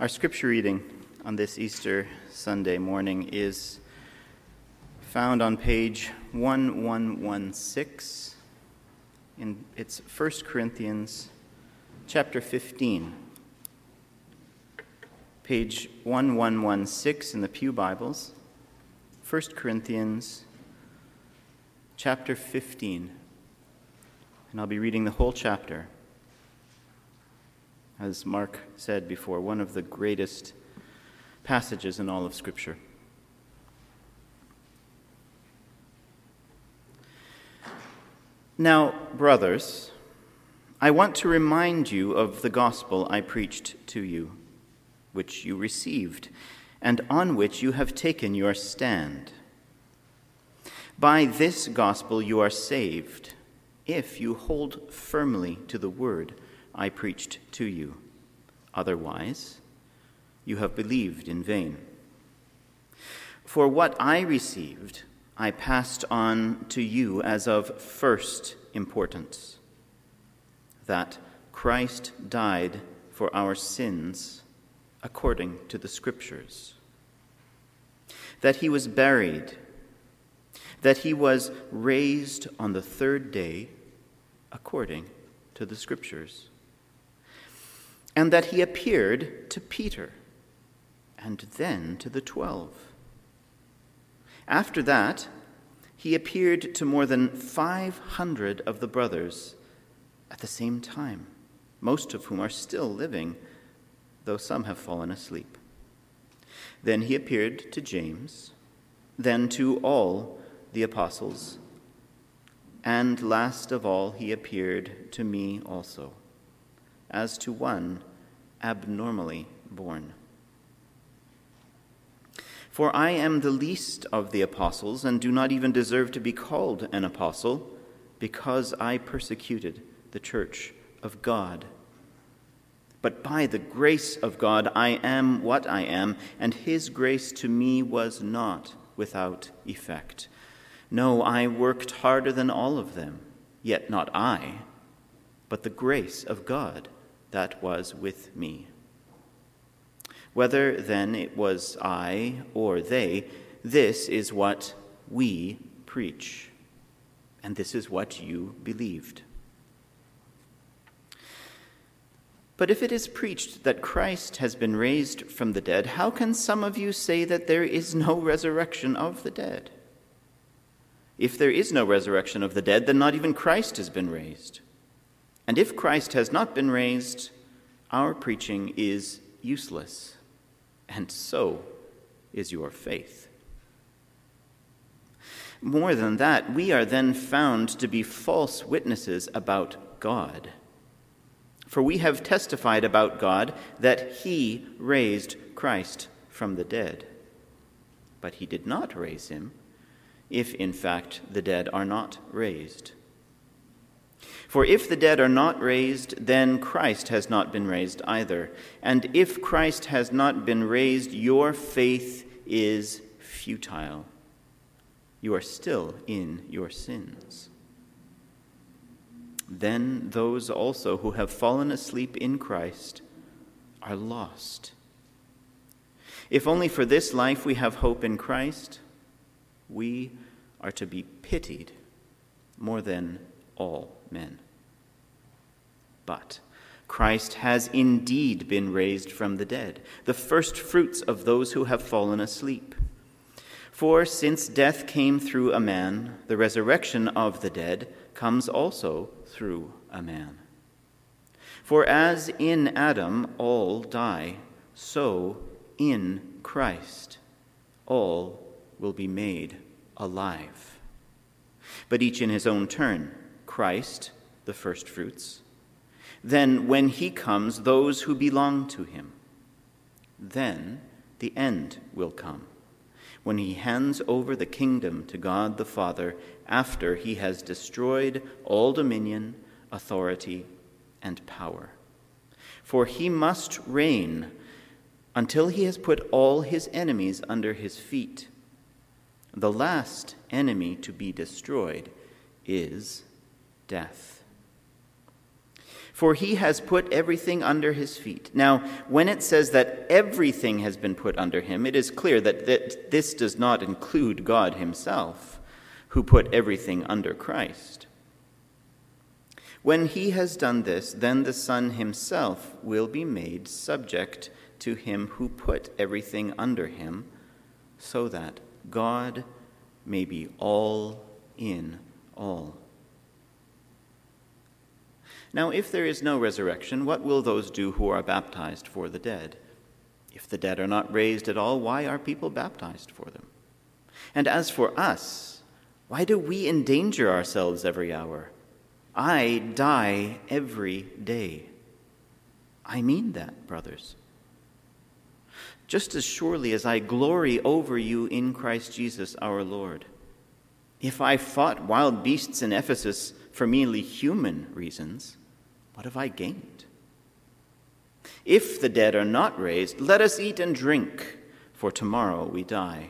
Our scripture reading on this Easter Sunday morning is found on page 1116 in it's 1 Corinthians chapter 15. Page 1116 in the Pew Bibles, 1 Corinthians chapter 15. And I'll be reading the whole chapter. As Mark said before, one of the greatest passages in all of Scripture. Now, brothers, I want to remind you of the gospel I preached to you, which you received, and on which you have taken your stand. By this gospel you are saved, if you hold firmly to the word I preached to you. Otherwise, you have believed in vain. For what I received, I passed on to you as of first importance, that Christ died for our sins according to the Scriptures, that he was buried, that he was raised on the third day according to the Scriptures, and that he appeared to Peter, and then to the 12. After that, he appeared to more than 500 of the brothers at the same time, most of whom are still living, though some have fallen asleep. Then he appeared to James, then to all the apostles, and last of all he appeared to me also, as to one abnormally born. For I am the least of the apostles, and do not even deserve to be called an apostle, because I persecuted the church of God. But by the grace of God I am what I am, and his grace to me was not without effect. No, I worked harder than all of them, yet not I, but the grace of God that was with me. Whether then it was I or they, this is what we preach, and this is what you believed. But if it is preached that Christ has been raised from the dead, how can some of you say that there is no resurrection of the dead? If there is no resurrection of the dead, then not even Christ has been raised. And if Christ has not been raised, our preaching is useless, and so is your faith. More than that, we are then found to be false witnesses about God. For we have testified about God that he raised Christ from the dead. But he did not raise him, if in fact the dead are not raised. For if the dead are not raised, then Christ has not been raised either. And if Christ has not been raised, your faith is futile. You are still in your sins. Then those also who have fallen asleep in Christ are lost. If only for this life we have hope in Christ, we are to be pitied more than all men. But Christ has indeed been raised from the dead, the first fruits of those who have fallen asleep. For since death came through a man, the resurrection of the dead comes also through a man. For as in Adam all die, so in Christ all will be made alive. But each in his own turn, Christ the firstfruits, then when he comes, those who belong to him. Then the end will come, when he hands over the kingdom to God the Father, after he has destroyed all dominion, authority, and power. For he must reign until he has put all his enemies under his feet. The last enemy to be destroyed is death. For he has put everything under his feet. Now, when it says that everything has been put under him, it is clear that this does not include God himself, who put everything under Christ. When he has done this, then the Son himself will be made subject to him who put everything under him, so that God may be all in all. Now, if there is no resurrection, what will those do who are baptized for the dead? If the dead are not raised at all, why are people baptized for them? And as for us, why do we endanger ourselves every hour? I die every day. I mean that, brothers. Just as surely as I glory over you in Christ Jesus our Lord. If I fought wild beasts in Ephesus for merely human reasons, what have I gained? If the dead are not raised, let us eat and drink, for tomorrow we die.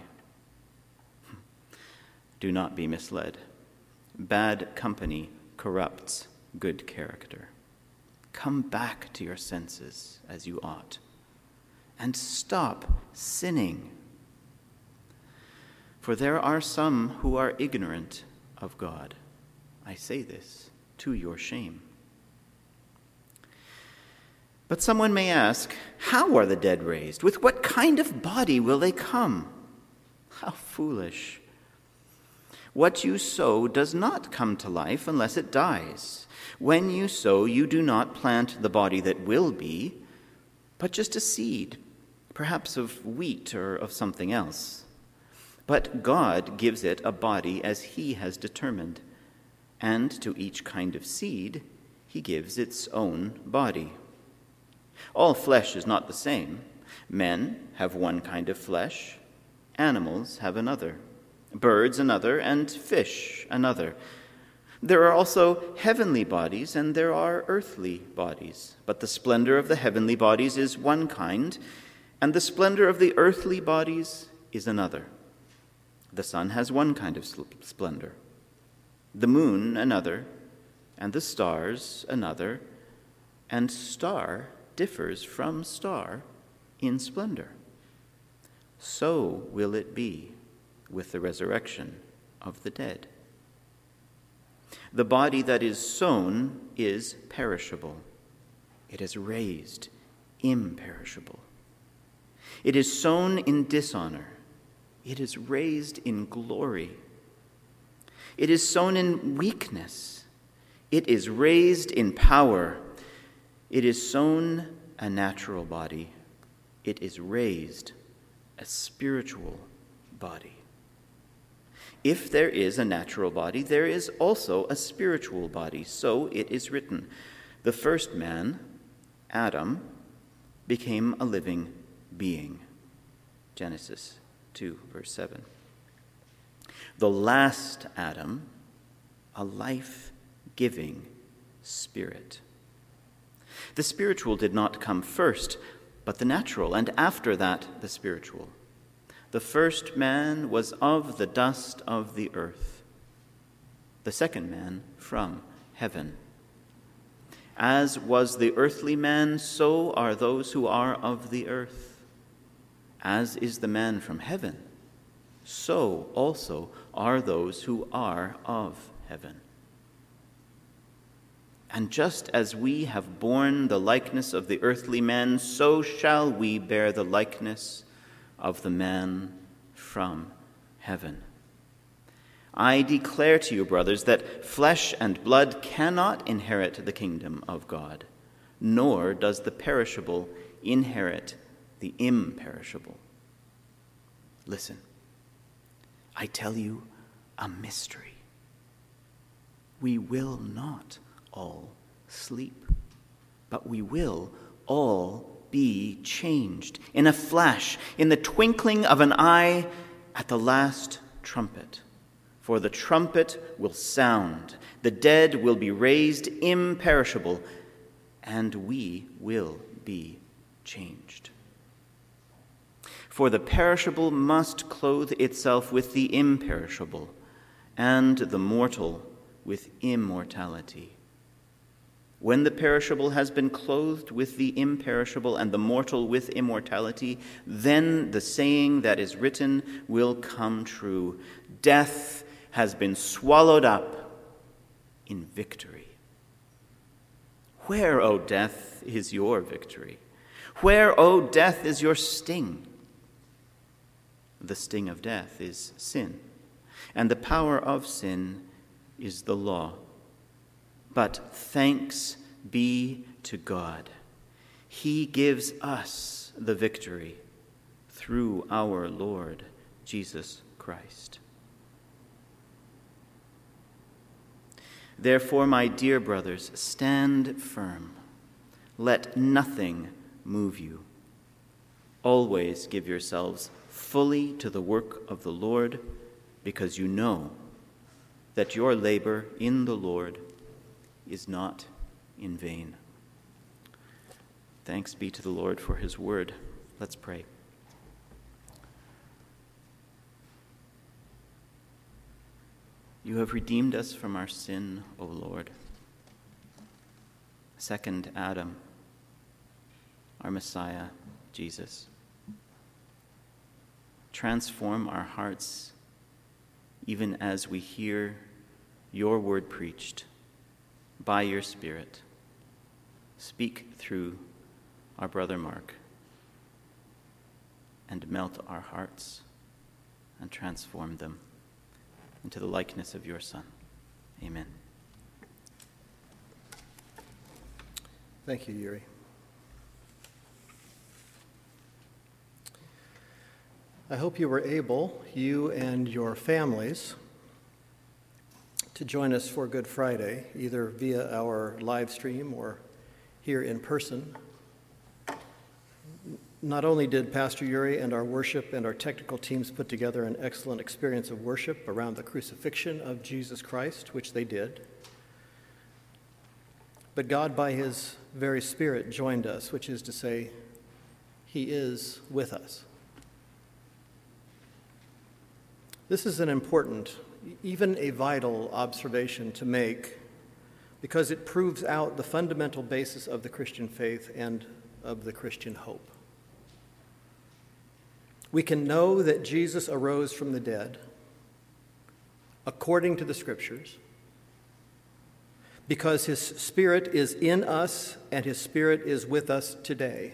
Do not be misled. Bad company corrupts good character. Come back to your senses as you ought, and stop sinning. For there are some who are ignorant of God. I say this to your shame. But someone may ask, how are the dead raised? With what kind of body will they come? How foolish. What you sow does not come to life unless it dies. When you sow, you do not plant the body that will be, but just a seed, perhaps of wheat or of something else. But God gives it a body as he has determined, and to each kind of seed he gives its own body. All flesh is not the same. Men have one kind of flesh, animals have another, birds another, and fish another. There are also heavenly bodies, and there are earthly bodies. But the splendor of the heavenly bodies is one kind, and the splendor of the earthly bodies is another. The sun has one kind of splendor, the moon another, and the stars another, and star differs from star in splendor. So will it be with the resurrection of the dead. The body that is sown is perishable. It is raised imperishable. It is sown in dishonor. It is raised in glory. It is sown in weakness. It is raised in power. It is sown a natural body. It is raised a spiritual body. If there is a natural body, there is also a spiritual body. So it is written, the first man, Adam, became a living being. Genesis 2, verse 7. The last Adam, a life-giving spirit. The spiritual did not come first, but the natural, and after that, the spiritual. The first man was of the dust of the earth, the second man from heaven. As was the earthly man, so are those who are of the earth. As is the man from heaven, so also are those who are of heaven. And just as we have borne the likeness of the earthly man, so shall we bear the likeness of the man from heaven. I declare to you, brothers, that flesh and blood cannot inherit the kingdom of God, nor does the perishable inherit the imperishable. Listen, I tell you a mystery. We will not all sleep, but we will all be changed in a flash, in the twinkling of an eye, at the last trumpet. For the trumpet will sound, the dead will be raised imperishable, and we will be changed. For the perishable must clothe itself with the imperishable, and the mortal with immortality. When the perishable has been clothed with the imperishable and the mortal with immortality, then the saying that is written will come true. Death has been swallowed up in victory. Where, O death, is your victory? Where, O death, is your sting? The sting of death is sin, and the power of sin is the law. But thanks be to God. He gives us the victory through our Lord Jesus Christ. Therefore, my dear brothers, stand firm. Let nothing move you. Always give yourselves fully to the work of the Lord, because you know that your labor in the Lord is not in vain. Thanks be to the Lord for his word. Let's pray. You have redeemed us from our sin, O Lord. Second Adam, our Messiah, Jesus. Transform our hearts even as we hear your word preached by your Spirit. Speak through our brother Mark and melt our hearts and transform them into the likeness of your Son. Amen. Thank you, Yuri. I hope you were able, you and your families, to join us for Good Friday, either via our live stream or here in person. Not only did Pastor Yuri and our worship and our technical teams put together an excellent experience of worship around the crucifixion of Jesus Christ, which they did, but God, by his very Spirit, joined us, which is to say, he is with us. This is an important, even a vital observation to make, because it proves out the fundamental basis of the Christian faith and of the Christian hope. We can know that Jesus arose from the dead according to the Scriptures because his Spirit is in us and his Spirit is with us today.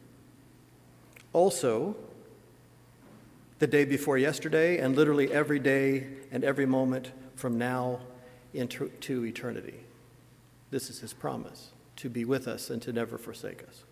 Also, the day before yesterday, and literally every day and every moment from now into eternity. This is his promise, to be with us and to never forsake us.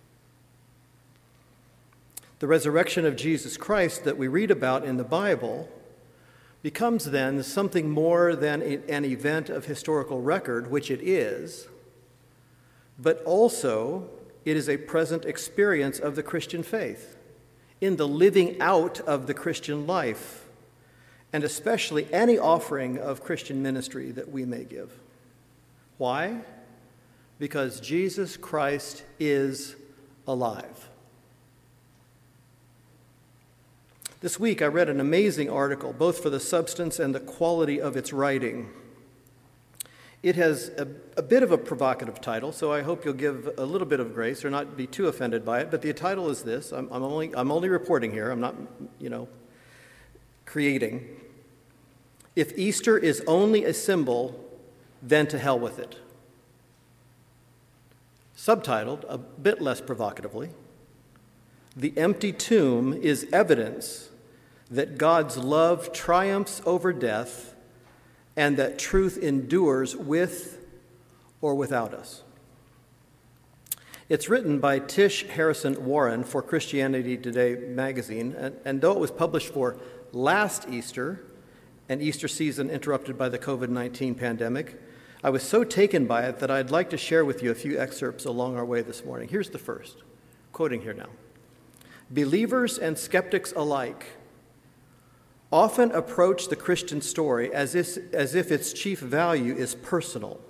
The resurrection of Jesus Christ that we read about in the Bible becomes then something more than an event of historical record, which it is, but also it is a present experience of the Christian faith, in the living out of the Christian life, and especially any offering of Christian ministry that we may give. Why? Because Jesus Christ is alive. This week I read an amazing article, both for the substance and the quality of its writing. It has a bit of a provocative title, so I hope you'll give a little bit of grace or not be too offended by it. But the title is this. I'm only reporting here. I'm not, creating. If Easter is only a symbol, then to hell with it. Subtitled, a bit less provocatively, "The empty tomb is evidence that God's love triumphs over death and that truth endures with or without us." It's written by Tish Harrison Warren for Christianity Today magazine, and though it was published for last Easter, an Easter season interrupted by the COVID-19 pandemic, I was so taken by it that I'd like to share with you a few excerpts along our way this morning. Here's the first, quoting here now. "Believers and skeptics alike often approach the Christian story as if its chief value is personal,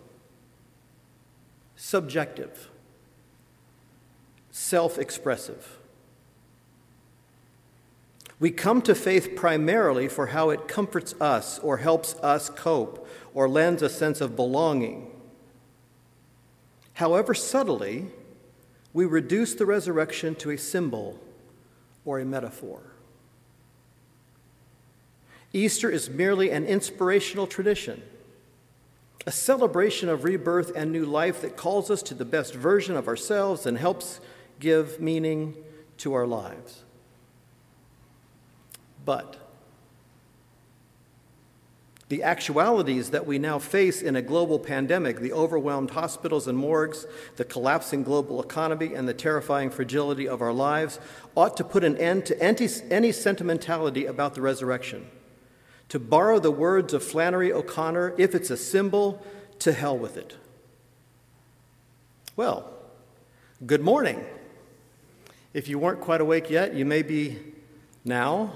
subjective, self-expressive. We come to faith primarily for how it comforts us or helps us cope or lends a sense of belonging, however subtly, we reduce the resurrection to a symbol or a metaphor. Easter is merely an inspirational tradition, a celebration of rebirth and new life that calls us to the best version of ourselves and helps give meaning to our lives. But the actualities that we now face in a global pandemic, the overwhelmed hospitals and morgues, the collapsing global economy, and the terrifying fragility of our lives, ought to put an end to any sentimentality about the resurrection. To borrow the words of Flannery O'Connor, if it's a symbol, to hell with it. Well, good morning. If you weren't quite awake yet, you may be now.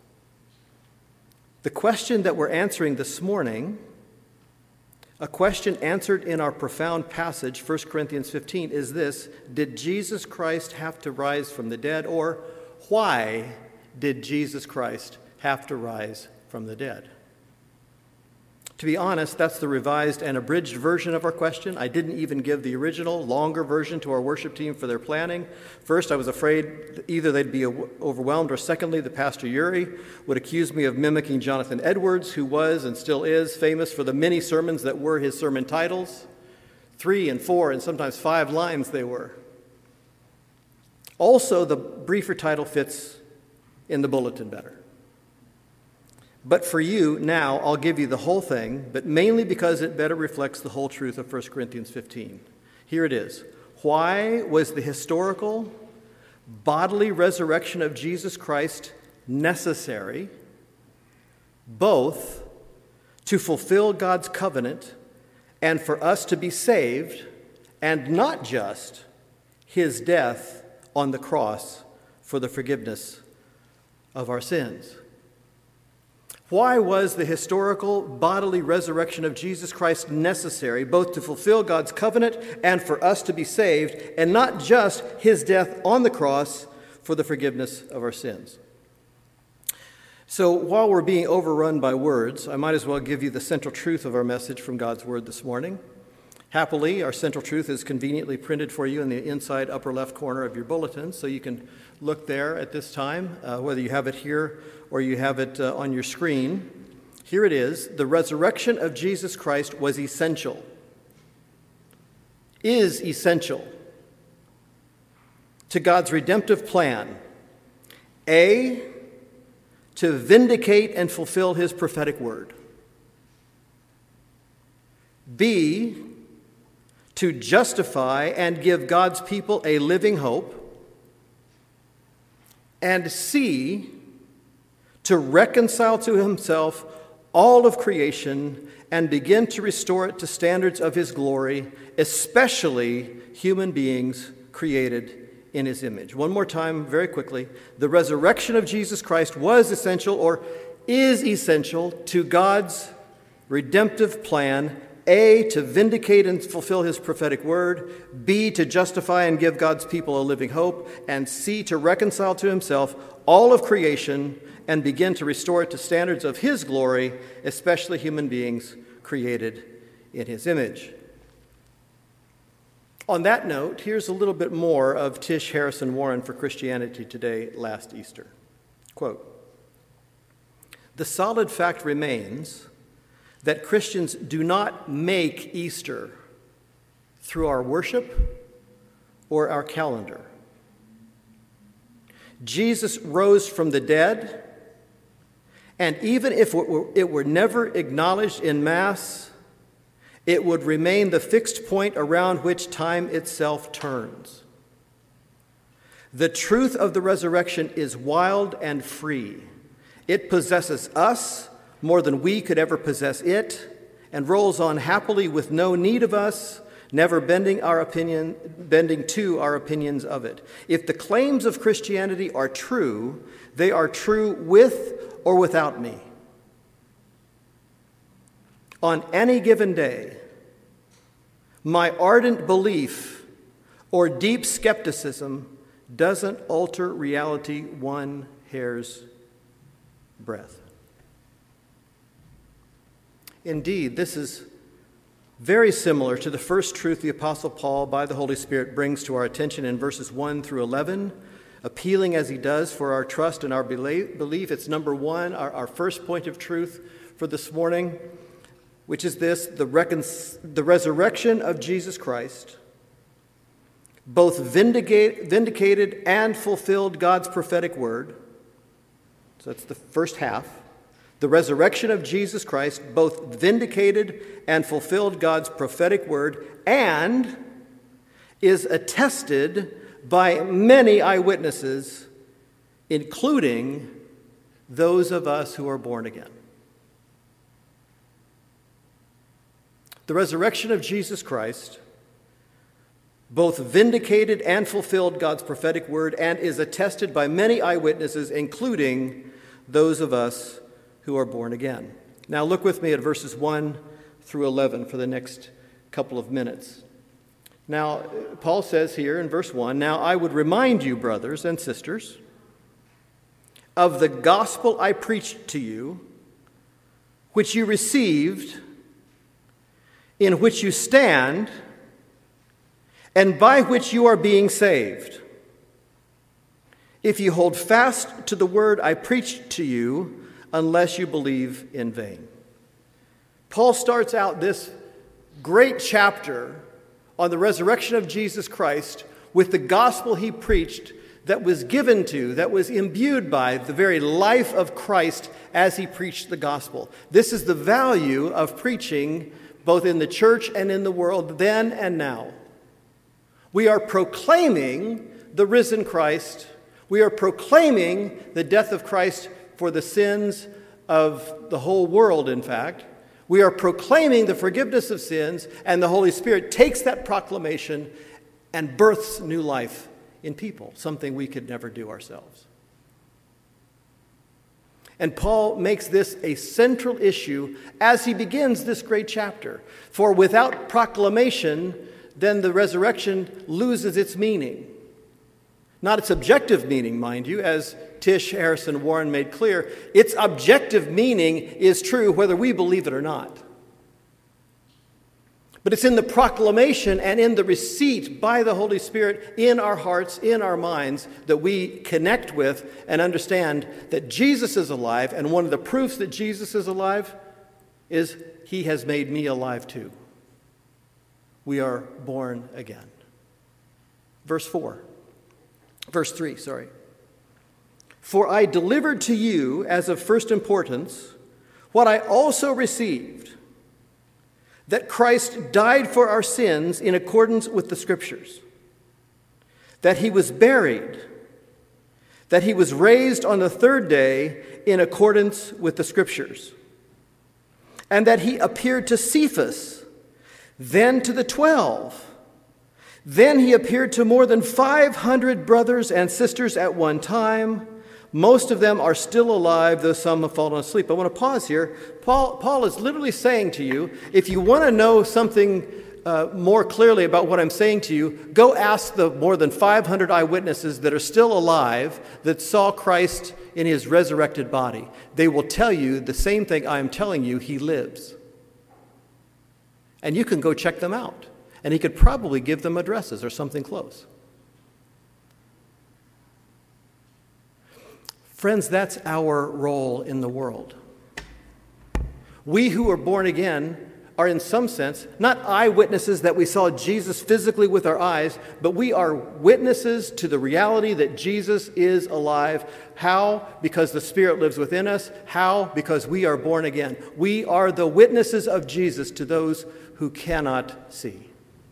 The question that we're answering this morning, a question answered in our profound passage, 1 Corinthians 15, is this: did Jesus Christ have to rise from the dead? Or why did Jesus Christ have to rise from the dead? To be honest, that's the revised and abridged version of our question. I didn't even give the original, longer version to our worship team for their planning. First, I was afraid either they'd be overwhelmed, or secondly, the Pastor Yuri would accuse me of mimicking Jonathan Edwards, who was and still is famous for the many sermons that were his sermon titles. 3 and 4 and sometimes 5 lines they were. Also, the briefer title fits in the bulletin better. But for you, now, I'll give you the whole thing, but mainly because it better reflects the whole truth of 1 Corinthians 15. Here it is. Why was the historical, bodily resurrection of Jesus Christ necessary, both to fulfill God's covenant and for us to be saved, and not just his death on the cross for the forgiveness of our sins? Why was the historical bodily resurrection of Jesus Christ necessary, both to fulfill God's covenant and for us to be saved, and not just his death on the cross for the forgiveness of our sins? So while we're being overrun by words, I might as well give you the central truth of our message from God's Word this morning. Happily, our central truth is conveniently printed for you in the inside upper left corner of your bulletin, so you can look there at this time, whether you have it here or you have it on your screen. Here it is. The resurrection of Jesus Christ was essential, is essential to God's redemptive plan. A, to vindicate and fulfill his prophetic word. B, to justify and give God's people a living hope. And C, to reconcile to himself all of creation and begin to restore it to standards of his glory, especially human beings created in his image. One more time, very quickly. The resurrection of Jesus Christ was essential, or is essential, to God's redemptive plan. A, to vindicate and fulfill his prophetic word. B, to justify and give God's people a living hope. And C, to reconcile to himself all of creation and begin to restore it to standards of his glory, especially human beings created in his image. On that note, here's a little bit more of Tish Harrison Warren for Christianity Today last Easter. Quote, "The solid fact remains that Christians do not make Easter through our worship or our calendar. Jesus rose from the dead, and even if it were never acknowledged in Mass, it would remain the fixed point around which time itself turns. The truth of the resurrection is wild and free. It possesses us more than we could ever possess it, and rolls on happily with no need of us, never bending to our opinions of it. If the claims of Christianity are true, they are true with or without me. On any given day, my ardent belief or deep skepticism doesn't alter reality one hair's breadth." Indeed, this is very similar to the first truth the Apostle Paul, by the Holy Spirit, brings to our attention in verses 1 through 11, appealing as he does for our trust and our belief. It's number one, our first point of truth for this morning, which is this: the resurrection of Jesus Christ both vindicated and fulfilled God's prophetic word. So that's the first half. The resurrection of Jesus Christ both vindicated and fulfilled God's prophetic word and is attested by many eyewitnesses, including those of us who are born again. The resurrection of Jesus Christ both vindicated and fulfilled God's prophetic word and is attested by many eyewitnesses, including those of us who are born again. Now look with me at verses 1 through 11 for the next couple of minutes. Now, Paul says here in verse 1, "Now I would remind you, brothers and sisters, of the gospel I preached to you, which you received, in which you stand, and by which you are being saved, if you hold fast to the word I preached to you, unless you believe in vain." Paul starts out this great chapter on the resurrection of Jesus Christ with the gospel he preached that was given to, that was imbued by the very life of Christ as he preached the gospel. This is the value of preaching both in the church and in the world then and now. We are proclaiming the risen Christ. We are proclaiming the death of Christ for the sins of the whole world, in fact. We are proclaiming the forgiveness of sins, and the Holy Spirit takes that proclamation and births new life in people, something we could never do ourselves. And Paul makes this a central issue as he begins this great chapter. For without proclamation, then the resurrection loses its meaning. Not its objective meaning, mind you, as Tish Harrison Warren made clear. Its objective meaning is true whether we believe it or not. But it's in the proclamation and in the receipt by the Holy Spirit in our hearts, in our minds, that we connect with and understand that Jesus is alive. And one of the proofs that Jesus is alive is he has made me alive too. We are born again. Verse 3. "For I delivered to you as of first importance what I also received, that Christ died for our sins in accordance with the Scriptures, that he was buried, that he was raised on the third day in accordance with the Scriptures, and that he appeared to Cephas, then to the 12. Then he appeared to more than 500 brothers and sisters at one time. Most of them are still alive, though some have fallen asleep." I want to pause here. Paul is literally saying to you, if you want to know something more clearly about what I'm saying to you, go ask the more than 500 eyewitnesses that are still alive that saw Christ in his resurrected body. They will tell you the same thing I am telling you. He lives. And you can go check them out. And he could probably give them addresses or something close. Friends, that's our role in the world. We who are born again are in some sense not eyewitnesses that we saw Jesus physically with our eyes, but we are witnesses to the reality that Jesus is alive. How? Because the Spirit lives within us. How? Because we are born again. We are the witnesses of Jesus to those who cannot see.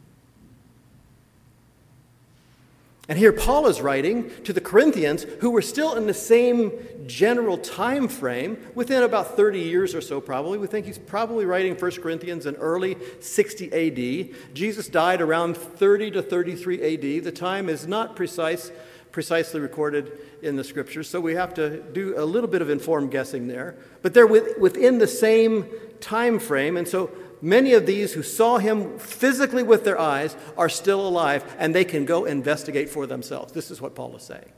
And here Paul is writing to the Corinthians who were still in the same general time frame, within about 30 years or so probably. We think he's probably writing 1 Corinthians in early 60 AD. Jesus died around 30 to 33 AD. The time is not precisely recorded in the Scriptures, so we have to do a little bit of informed guessing there. But they're within the same time frame, and so many of these who saw him physically with their eyes are still alive, and they can go investigate for themselves. This is what Paul is saying.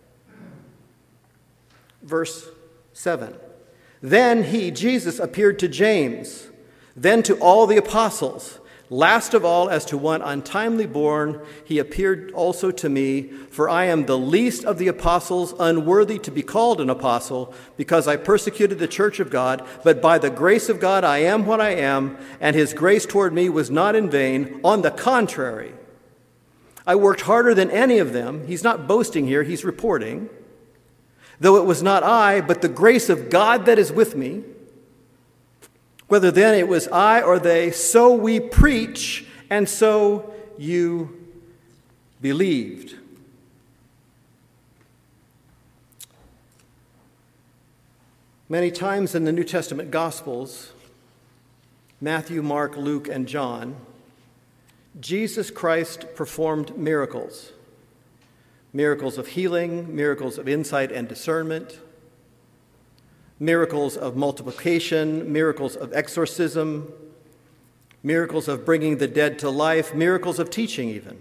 Verse 7. "Then he, Jesus, appeared to James, then to all the apostles. Last of all, as to one untimely born, he appeared also to me, for I am the least of the apostles, unworthy to be called an apostle, because I persecuted the church of God. But by the grace of God I am what I am, and his grace toward me was not in vain. On the contrary, I worked harder than any of them. He's not boasting here, he's reporting. Though it was not I, but the grace of God that is with me. Whether then it was I or they, so we preach, and so you believed. Many times in the New Testament Gospels, Matthew, Mark, Luke, and John, Jesus Christ performed miracles. Miracles of healing, miracles of insight and discernment, miracles of multiplication, miracles of exorcism, miracles of bringing the dead to life, miracles of teaching even.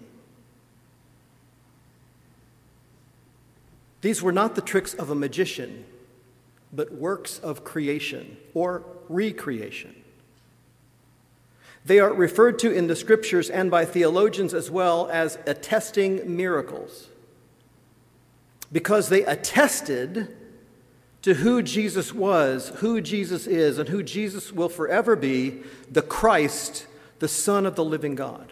These were not the tricks of a magician, but works of creation or recreation. They are referred to in the scriptures and by theologians as well as attesting miracles, because they attested to who Jesus was, who Jesus is, and who Jesus will forever be, the Christ, the Son of the living God.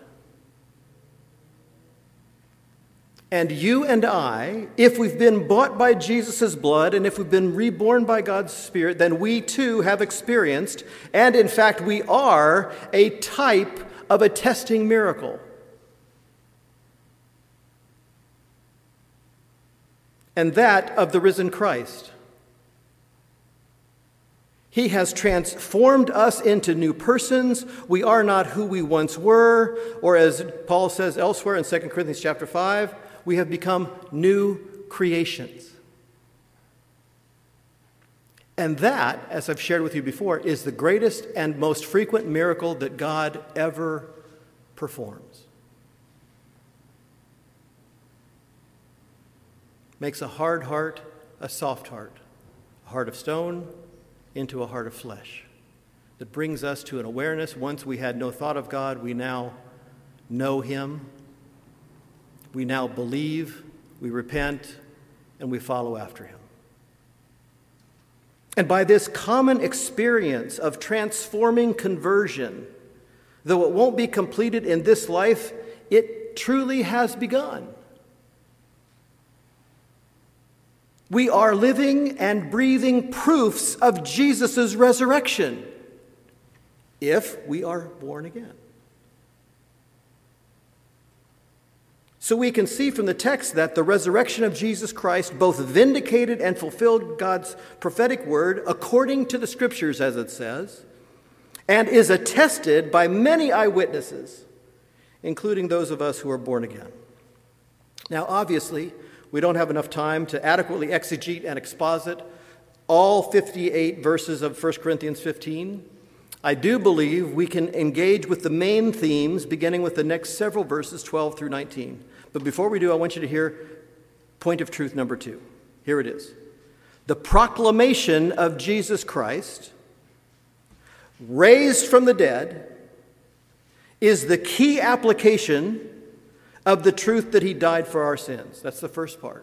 And you and I, if we've been bought by Jesus' blood, and if we've been reborn by God's Spirit, then we too have experienced, and in fact we are, a type of attesting miracle. And that of the risen Christ. He has transformed us into new persons. We are not who we once were, or as Paul says elsewhere in 2 Corinthians chapter 5, we have become new creations. And that, as I've shared with you before, is the greatest and most frequent miracle that God ever performs. Makes a hard heart a soft heart, a heart of stone into a heart of flesh, that brings us to an awareness. Once we had no thought of God, we now know him. We now believe, we repent, and we follow after him. And by this common experience of transforming conversion, though it won't be completed in this life, it truly has begun. We are living and breathing proofs of Jesus' resurrection, if we are born again. So we can see from the text that the resurrection of Jesus Christ both vindicated and fulfilled God's prophetic word according to the Scriptures, as it says, and is attested by many eyewitnesses, including those of us who are born again. Now, obviously, we don't have enough time to adequately exegete and exposit all 58 verses of 1 Corinthians 15. I do believe we can engage with the main themes beginning with the next several verses, 12 through 19. But before we do, I want you to hear point of truth number 2. Here it is. The proclamation of Jesus Christ, raised from the dead, is the key application of the truth that he died for our sins. That's the first part.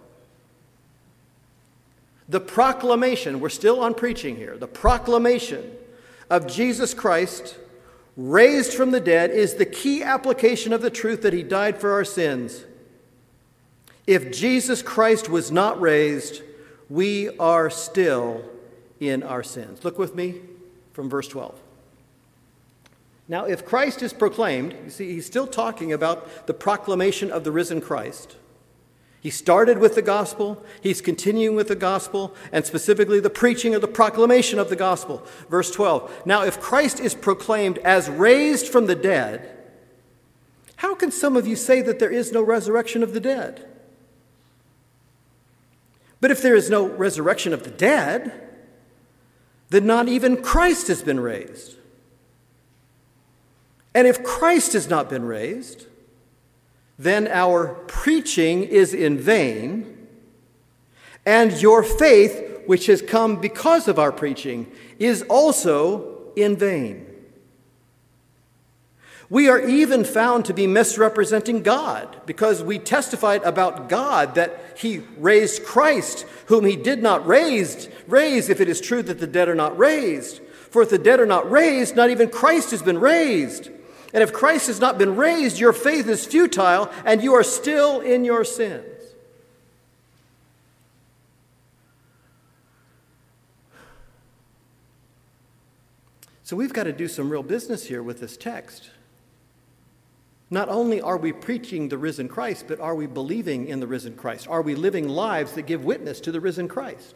The proclamation, we're still on preaching here, the proclamation of Jesus Christ, raised from the dead, is the key application of the truth that he died for our sins. If Jesus Christ was not raised, we are still in our sins. Look with me from verse 12. Now, if Christ is proclaimed, you see, he's still talking about the proclamation of the risen Christ. He started with the gospel, he's continuing with the gospel, and specifically the preaching of the proclamation of the gospel. Verse 12, now if Christ is proclaimed as raised from the dead, how can some of you say that there is no resurrection of the dead? But if there is no resurrection of the dead, then not even Christ has been raised. And if Christ has not been raised, then our preaching is in vain, and your faith, which has come because of our preaching, is also in vain. We are even found to be misrepresenting God because we testified about God that he raised Christ, whom he did not raise if it is true that the dead are not raised. For if the dead are not raised, not even Christ has been raised. And if Christ has not been raised, your faith is futile and you are still in your sins. So we've got to do some real business here with this text. Not only are we preaching the risen Christ, but are we believing in the risen Christ? Are we living lives that give witness to the risen Christ?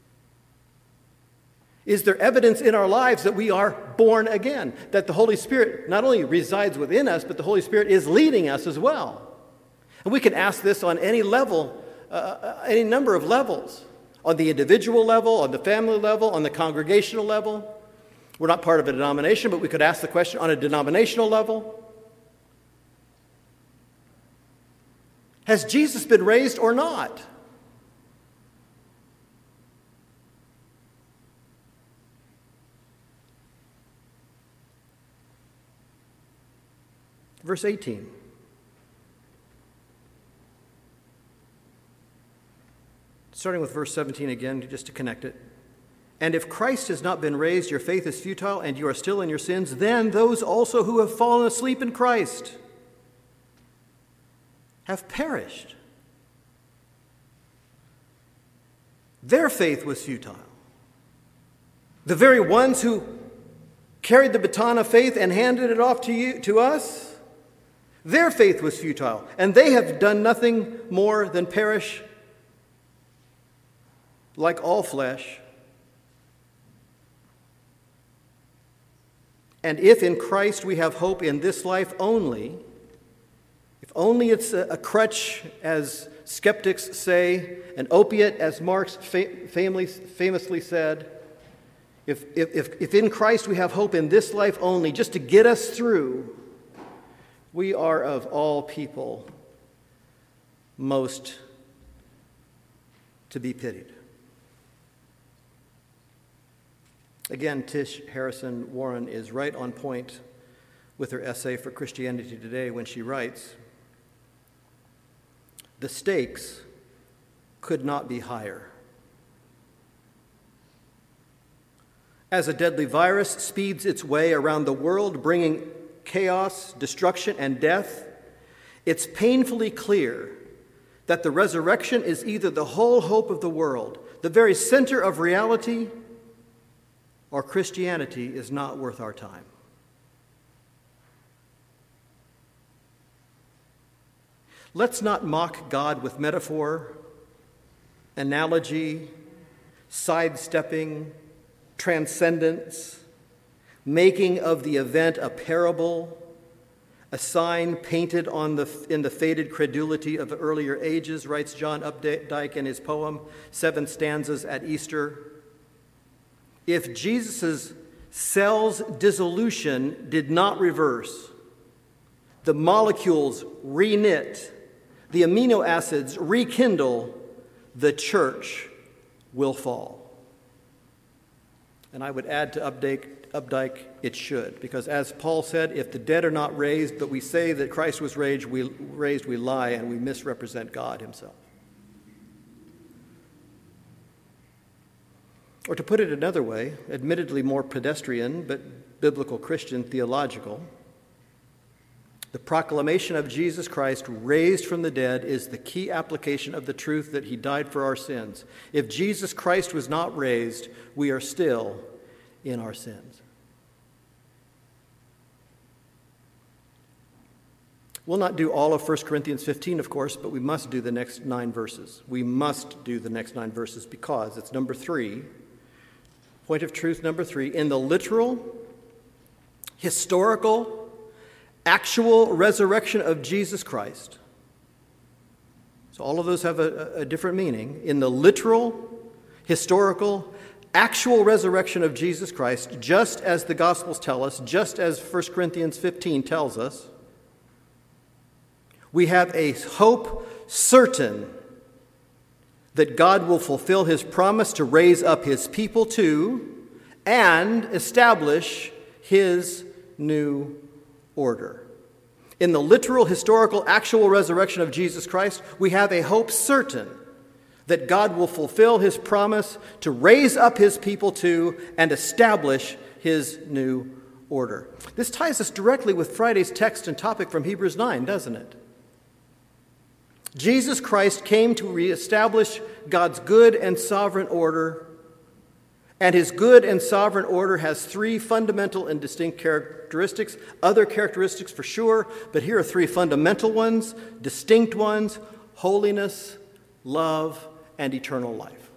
Is there evidence in our lives that we are born again? That the Holy Spirit not only resides within us, but the Holy Spirit is leading us as well? And we can ask this on any level, any number of levels. On the individual level, on the family level, on the congregational level. We're not part of a denomination, but we could ask the question on a denominational level. Has Jesus been raised or not? Verse 18. Starting with verse 17 again, just to connect it. And if Christ has not been raised, your faith is futile, and you are still in your sins, then those also who have fallen asleep in Christ have perished. Their faith was futile. The very ones who carried the baton of faith and handed it off to us, their faith was futile, and they have done nothing more than perish like all flesh. And if in Christ we have hope in this life only, if only it's a crutch, as skeptics say, an opiate, as Marx famously said, if in Christ we have hope in this life only, just to get us through, we are of all people most to be pitied. Again, Tish Harrison Warren is right on point with her essay for Christianity Today when she writes, "The stakes could not be higher. As a deadly virus speeds its way around the world, bringing chaos, destruction, and death, it's painfully clear that the resurrection is either the whole hope of the world, the very center of reality, or Christianity is not worth our time." Let's not mock God with metaphor, analogy, sidestepping, transcendence, making of the event a parable, a sign painted in the faded credulity of the earlier ages, writes John Updike in his poem, 7 Stanzas at Easter. If Jesus' cell's dissolution did not reverse, the molecules reknit, the amino acids rekindle, the church will fall. And I would add to Updike, it should, because as Paul said, if the dead are not raised, but we say that Christ was raised, we lie and we misrepresent God himself. Or to put it another way, admittedly more pedestrian, but biblical Christian theological, the proclamation of Jesus Christ raised from the dead is the key application of the truth that he died for our sins. If Jesus Christ was not raised, we are still in our sins. We'll not do all of 1 Corinthians 15, of course, but we must do the next 9 verses. We must do the next 9 verses because it's number 3. Point of truth number 3, in the literal, historical, actual resurrection of Jesus Christ. So all of those have a different meaning. In the literal, historical, actual resurrection of Jesus Christ, just as the Gospels tell us, just as 1 Corinthians 15 tells us, we have a hope certain that God will fulfill his promise to raise up his people to and establish his new order. In the literal, historical, actual resurrection of Jesus Christ, we have a hope certain that God will fulfill his promise to raise up his people to and establish his new order. This ties us directly with Friday's text and topic from Hebrews 9, doesn't it? Jesus Christ came to reestablish God's good and sovereign order, and his good and sovereign order has three fundamental and distinct characteristics, other characteristics for sure, but here are three fundamental ones, distinct ones: holiness, love, and eternal life.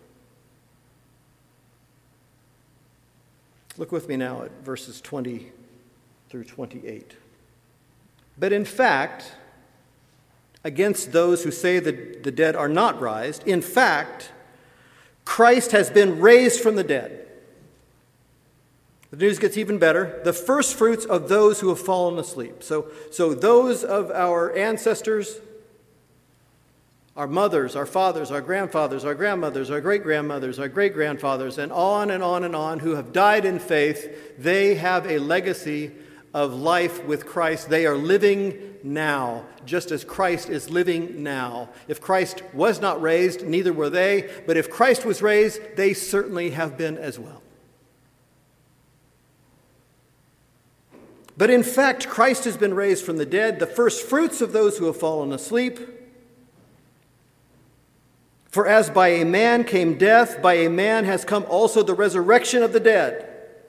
Look with me now at verses 20 through 28. But in fact, against those who say that the dead are not raised, in fact, Christ has been raised from the dead. The news gets even better. The first fruits of those who have fallen asleep. So those of our ancestors, our mothers, our fathers, our grandfathers, our grandmothers, our great-grandmothers, our great-grandfathers, and on and on and on, who have died in faith, they have a legacy of life with Christ. They are living now, just as Christ is living now. If Christ was not raised, neither were they. But if Christ was raised, they certainly have been as well. But in fact, Christ has been raised from the dead, the first fruits of those who have fallen asleep. For as by a man came death, by a man has come also the resurrection of the dead.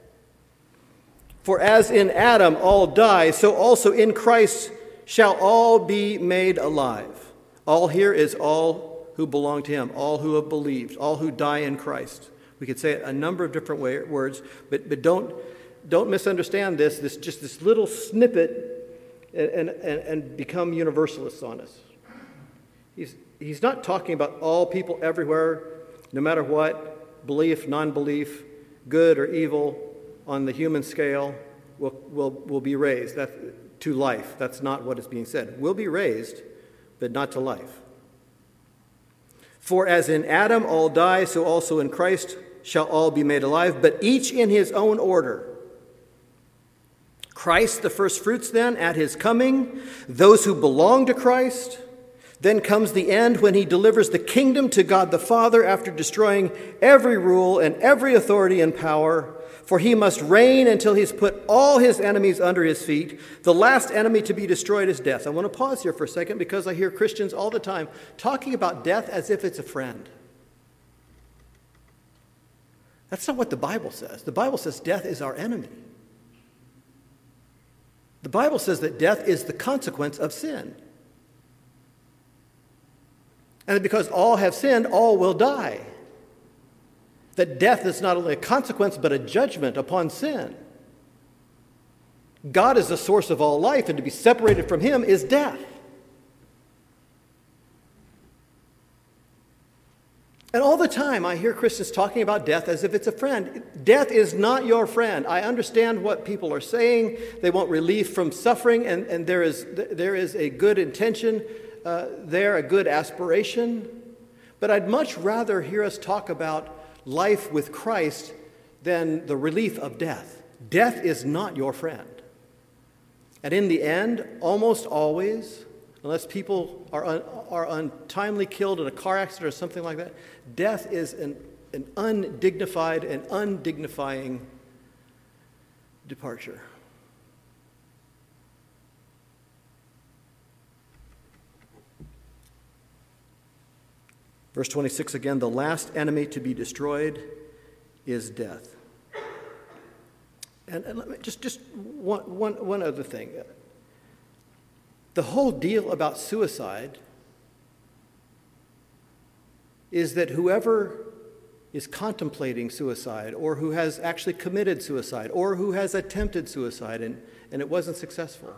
For as in Adam all die, so also in Christ shall all be made alive. All here is all who belong to him, all who have believed, all who die in Christ. We could say it a number of different words, but don't misunderstand this little snippet and become universalists on us. He's not talking about all people everywhere, no matter what, belief, non-belief, good or evil, on the human scale, will be raised to life. That's not what is being said. Will be raised, but not to life. For as in Adam all die, so also in Christ shall all be made alive, but each in his own order. Christ the first fruits then at his coming, those who belong to Christ. Then comes the end when he delivers the kingdom to God the Father after destroying every rule and every authority and power. For he must reign until he's put all his enemies under his feet. The last enemy to be destroyed is death. I want to pause here for a second because I hear Christians all the time talking about death as if it's a friend. That's not what the Bible says. The Bible says death is our enemy. The Bible says that death is the consequence of sin. And that because all have sinned, all will die. That death is not only a consequence, but a judgment upon sin. God is the source of all life, and to be separated from him is death. And all the time I hear Christians talking about death as if it's a friend. Death is not your friend. I understand what people are saying. They want relief from suffering, and there is a good intention there, a good aspiration. But I'd much rather hear us talk about life with Christ than the relief of death. Death is not your friend. And in the end, almost always, unless people are untimely killed in a car accident or something like that, death is an undignified and undignifying departure. Verse 26 again, the last enemy to be destroyed is death. And let me just one other thing. The whole deal about suicide is that whoever is contemplating suicide, or who has actually committed suicide, or who has attempted suicide and it wasn't successful,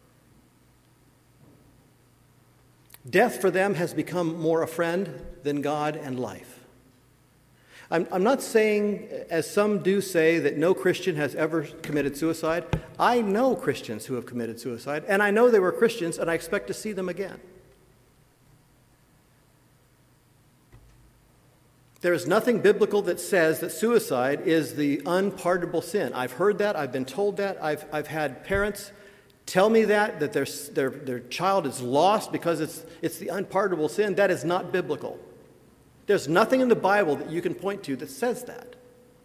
death for them has become more a friend than God and life. I'm not saying, as some do say, that no Christian has ever committed suicide. I know Christians who have committed suicide, and I know they were Christians, and I expect to see them again. There is nothing biblical that says that suicide is the unpardonable sin. I've heard that. I've been told that. I've had parents tell me that their child is lost because it's the unpardonable sin, that is not biblical. There's nothing in the Bible that you can point to that says that.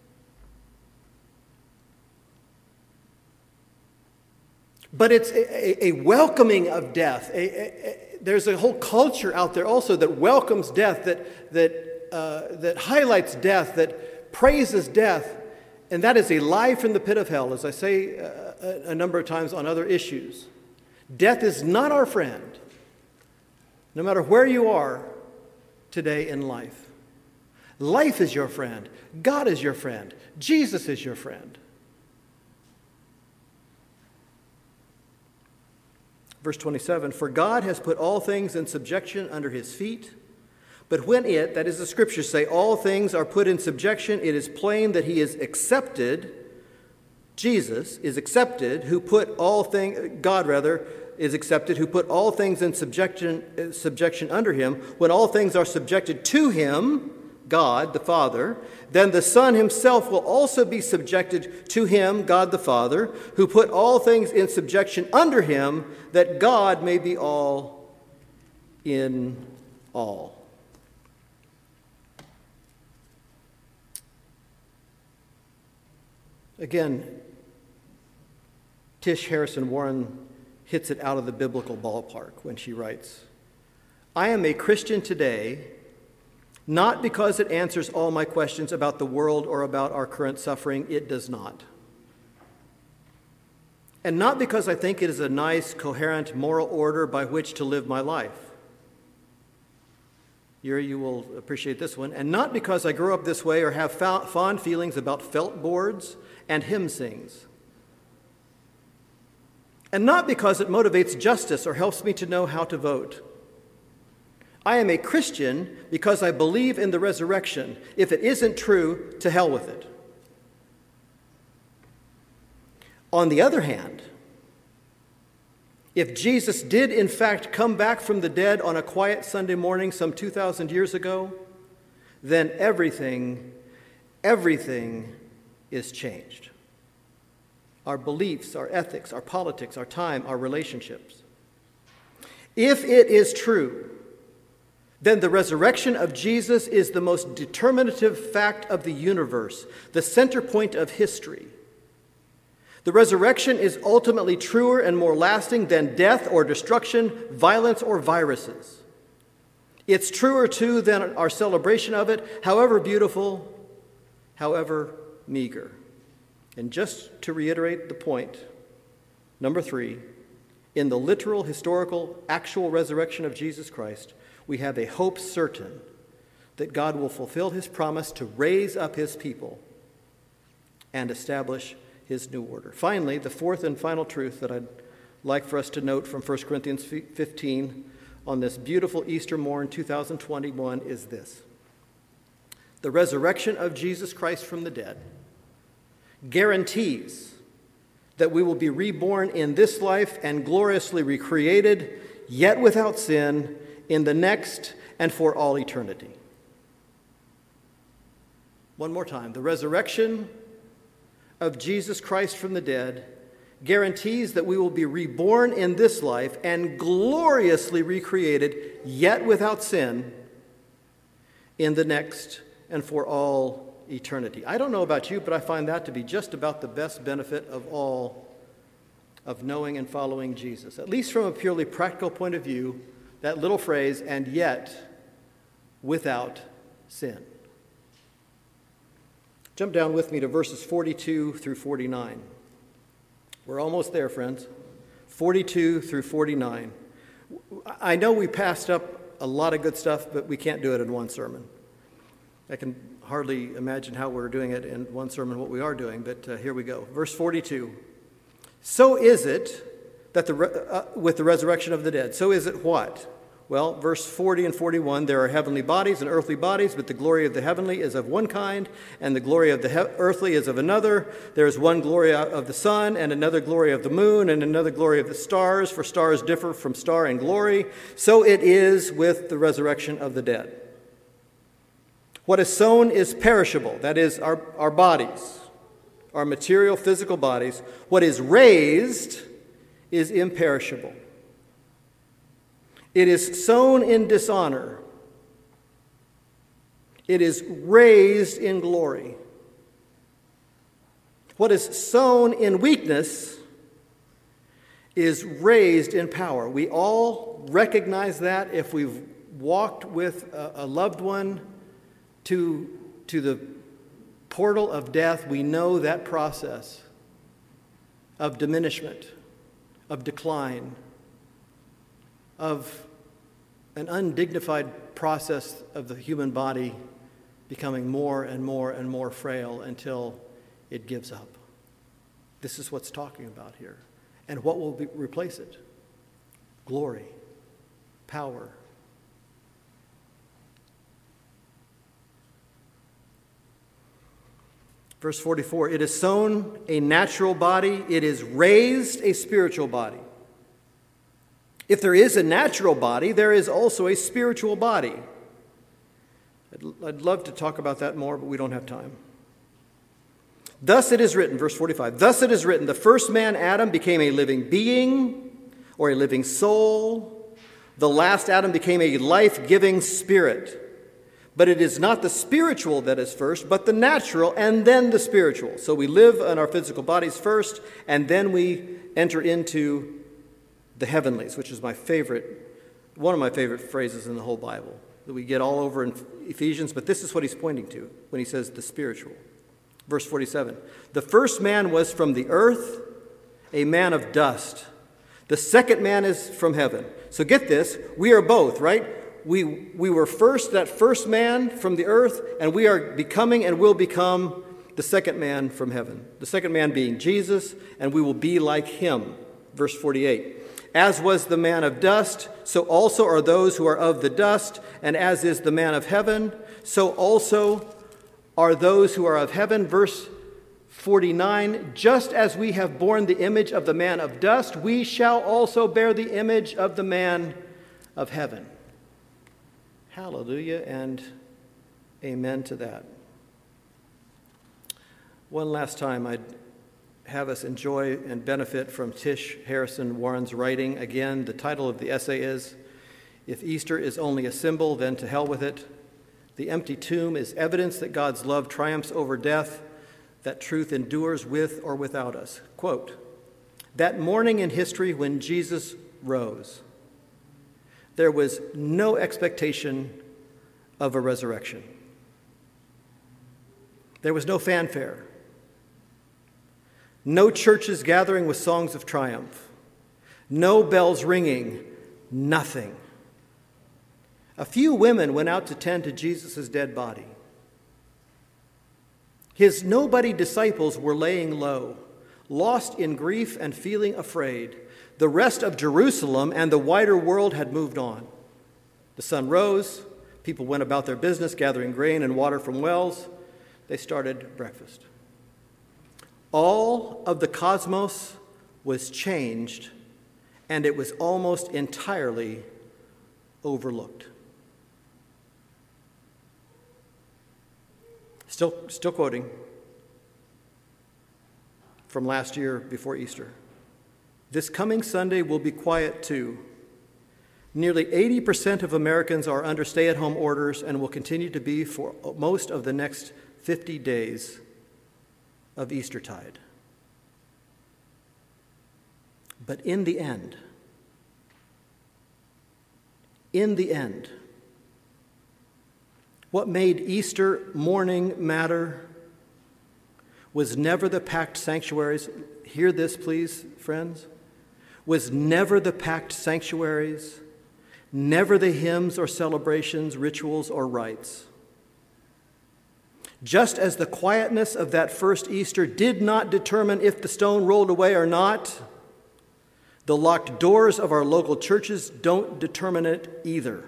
But it's a welcoming of death. There's a whole culture out there also that welcomes death, that highlights death, that praises death. And that is a lie from the pit of hell, as I say a number of times on other issues. Death is not our friend, no matter where you are today in life. Life is your friend. God is your friend. Jesus is your friend. Verse 27, for God has put all things in subjection under his feet. But when it, that is the scriptures say, all things are put in subjection, it is plain that he is accepted, Jesus is accepted, who put all things, God rather, is accepted, who put all things in subjection under him. When all things are subjected to him, God the Father, then the Son himself will also be subjected to him, God the Father, who put all things in subjection under him, that God may be all in all. Again, Tish Harrison Warren hits it out of the biblical ballpark when she writes, I am a Christian today, not because it answers all my questions about the world or about our current suffering. It does not. And not because I think it is a nice, coherent moral order by which to live my life. You will appreciate this one. And not because I grew up this way or have fond feelings about felt boards and hymn sings. And not because it motivates justice or helps me to know how to vote. I am a Christian because I believe in the resurrection. If it isn't true, to hell with it. On the other hand, if Jesus did in fact come back from the dead on a quiet Sunday morning some 2,000 years ago, then everything is changed. Our beliefs, our ethics, our politics, our time, our relationships. If it is true, then the resurrection of Jesus is the most determinative fact of the universe, the center point of history. The resurrection is ultimately truer and more lasting than death or destruction, violence or viruses. It's truer, too, than our celebration of it, however beautiful, however meager. And just to reiterate the point, number 3, in the literal, historical, actual resurrection of Jesus Christ, we have a hope certain that God will fulfill his promise to raise up his people and establish his new order. Finally, the fourth and final truth that I'd like for us to note from 1 Corinthians 15 on this beautiful Easter morn 2021 is this. The resurrection of Jesus Christ from the dead guarantees that we will be reborn in this life and gloriously recreated, yet without sin, in the next and for all eternity. One more time. The resurrection of Jesus Christ from the dead guarantees that we will be reborn in this life and gloriously recreated, yet without sin, in the next and for all eternity. I don't know about you, but I find that to be just about the best benefit of all of knowing and following Jesus. At least from a purely practical point of view, that little phrase, and yet without sin. Jump down with me to verses 42 through 49. We're almost there, friends. 42 through 49. I know we passed up a lot of good stuff, but we can't do it in one sermon. I can hardly imagine how we're doing it in one sermon, what we are doing, but here we go. Verse 42. So is it that with the resurrection of the dead. So is it what? Well, verse 40 and 41, there are heavenly bodies and earthly bodies, but the glory of the heavenly is of one kind, and the glory of the earthly is of another. There is one glory of the sun, and another glory of the moon, and another glory of the stars, for stars differ from star in glory. So it is with the resurrection of the dead. What is sown is perishable, that is, our bodies, our material, physical bodies. What is raised is imperishable. It is sown in dishonor. It is raised in glory. What is sown in weakness is raised in power. We all recognize that if we've walked with a loved one to the portal of death. We know that process of diminishment, of decline, of an undignified process of the human body becoming more and more and more frail until it gives up. This is what's talking about here. And what will replace it? Glory, power. Verse 44, it is sown a natural body, it is raised a spiritual body. If there is a natural body, there is also a spiritual body. I'd love to talk about that more, but we don't have time. Thus it is written, verse 45, thus it is written, the first man, Adam, became a living being or a living soul. The last Adam became a life-giving spirit. But it is not the spiritual that is first, but the natural, and then the spiritual. So we live in our physical bodies first, and then we enter into the heavenlies, which is one of my favorite phrases in the whole Bible, that we get all over in Ephesians, but this is what he's pointing to when he says the spiritual. Verse 47, the first man was from the earth, a man of dust. The second man is from heaven. So get this, we are both, right? We were first, that first man from the earth, and we are becoming and will become the second man from heaven. The second man being Jesus, and we will be like him. Verse 48. As was the man of dust, so also are those who are of the dust, and as is the man of heaven, so also are those who are of heaven. Verse 49. Just as we have borne the image of the man of dust, we shall also bear the image of the man of heaven. Hallelujah and amen to that. One last time, I'd have us enjoy and benefit from Tish Harrison Warren's writing. Again, the title of the essay is, If Easter is Only a Symbol, Then to Hell with It. The empty tomb is evidence that God's love triumphs over death, that truth endures with or without us. Quote, that morning in history when Jesus rose, there was no expectation of a resurrection. There was no fanfare. No churches gathering with songs of triumph. No bells ringing. Nothing. A few women went out to tend to Jesus' dead body. His nobody disciples were laying low, lost in grief and feeling afraid. The rest of Jerusalem and the wider world had moved on. The sun rose. People went about their business, gathering grain and water from wells. They started breakfast. All of the cosmos was changed, and it was almost entirely overlooked. Still quoting from last year before Easter. This coming Sunday will be quiet too. Nearly 80% of Americans are under stay-at-home orders and will continue to be for most of the next 50 days of Eastertide. But in the end, what made Easter morning matter was never the packed sanctuaries. Hear this, please, friends. Was never the packed sanctuaries, never the hymns or celebrations, rituals or rites. Just as the quietness of that first Easter did not determine if the stone rolled away or not, the locked doors of our local churches don't determine it either.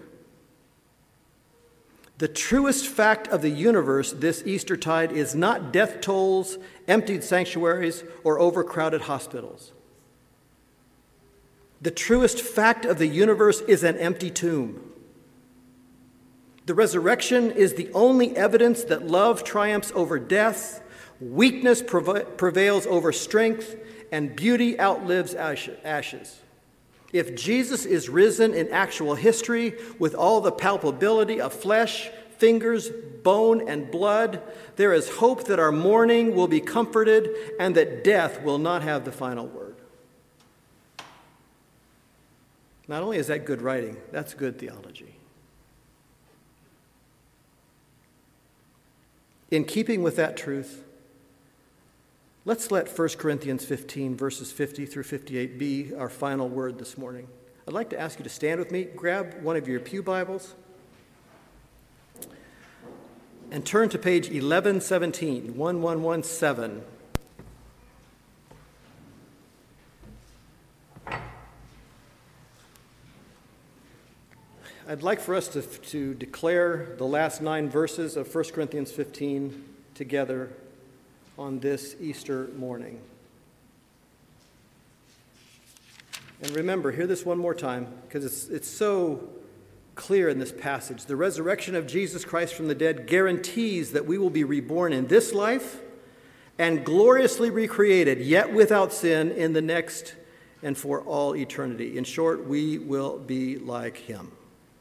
The truest fact of the universe this Eastertide is not death tolls, emptied sanctuaries, or overcrowded hospitals. The truest fact of the universe is an empty tomb. The resurrection is the only evidence that love triumphs over death, weakness prevails over strength, and beauty outlives ashes. If Jesus is risen in actual history with all the palpability of flesh, fingers, bone, and blood, there is hope that our mourning will be comforted and that death will not have the final word. Not only is that good writing, that's good theology. In keeping with that truth, let's let 1 Corinthians 15, verses 50 through 58 be our final word this morning. I'd like to ask you to stand with me, grab one of your pew Bibles, and turn to page 1117, 1117. I'd like for us to declare the last 9 verses of 1 Corinthians 15 together on this Easter morning. And remember, hear this one more time, because it's so clear in this passage. The resurrection of Jesus Christ from the dead guarantees that we will be reborn in this life and gloriously recreated, yet without sin, in the next and for all eternity. In short, we will be like him.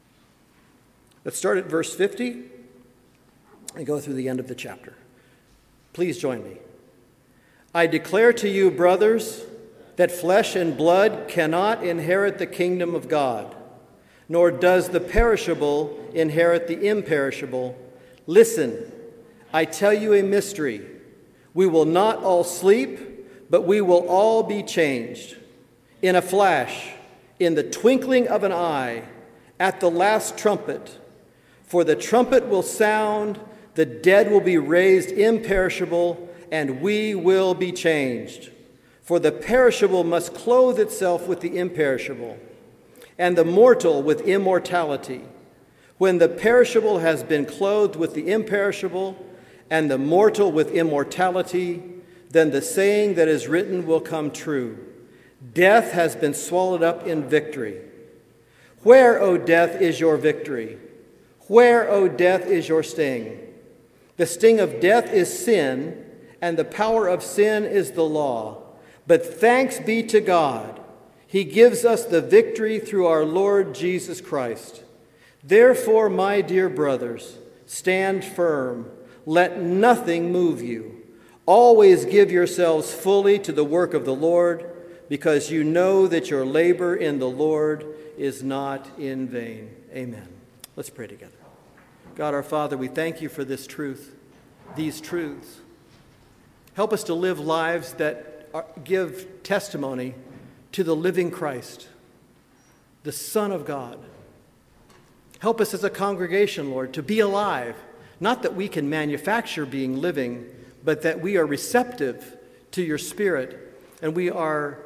Let's start at verse 50 and go through the end of the chapter. Please join me. I declare to you, brothers, that flesh and blood cannot inherit the kingdom of God, nor does the perishable inherit the imperishable. Listen, I tell you a mystery. We will not all sleep, but we will all be changed. In a flash, in the twinkling of an eye, at the last trumpet. For the trumpet will sound, the dead will be raised imperishable, and we will be changed. For the perishable must clothe itself with the imperishable, and the mortal with immortality. When the perishable has been clothed with the imperishable, and the mortal with immortality, then the saying that is written will come true. Death has been swallowed up in victory. Where, O death, is your victory? Where, O death, is your sting? The sting of death is sin, and the power of sin is the law. But thanks be to God, he gives us the victory through our Lord Jesus Christ. Therefore, my dear brothers, stand firm. Let nothing move you. Always give yourselves fully to the work of the Lord, because you know that your labor in the Lord is not in vain. Amen. Let's pray together. God our Father, we thank you for this truth, these truths. Help us to live lives that give testimony to the living Christ, the Son of God. Help us as a congregation, Lord, to be alive, not that we can manufacture being living, but that we are receptive to your Spirit, and we are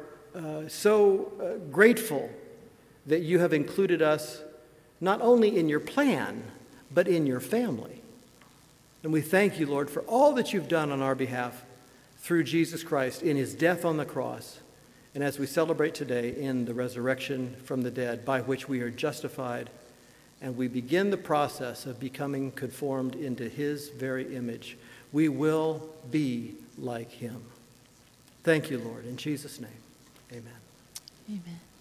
so grateful that you have included us not only in your plan, but in your family. And we thank you, Lord, for all that you've done on our behalf through Jesus Christ in his death on the cross, and as we celebrate today in the resurrection from the dead, by which we are justified, and we begin the process of becoming conformed into his very image. We will be like him. Thank you, Lord. In Jesus' name, amen. Amen.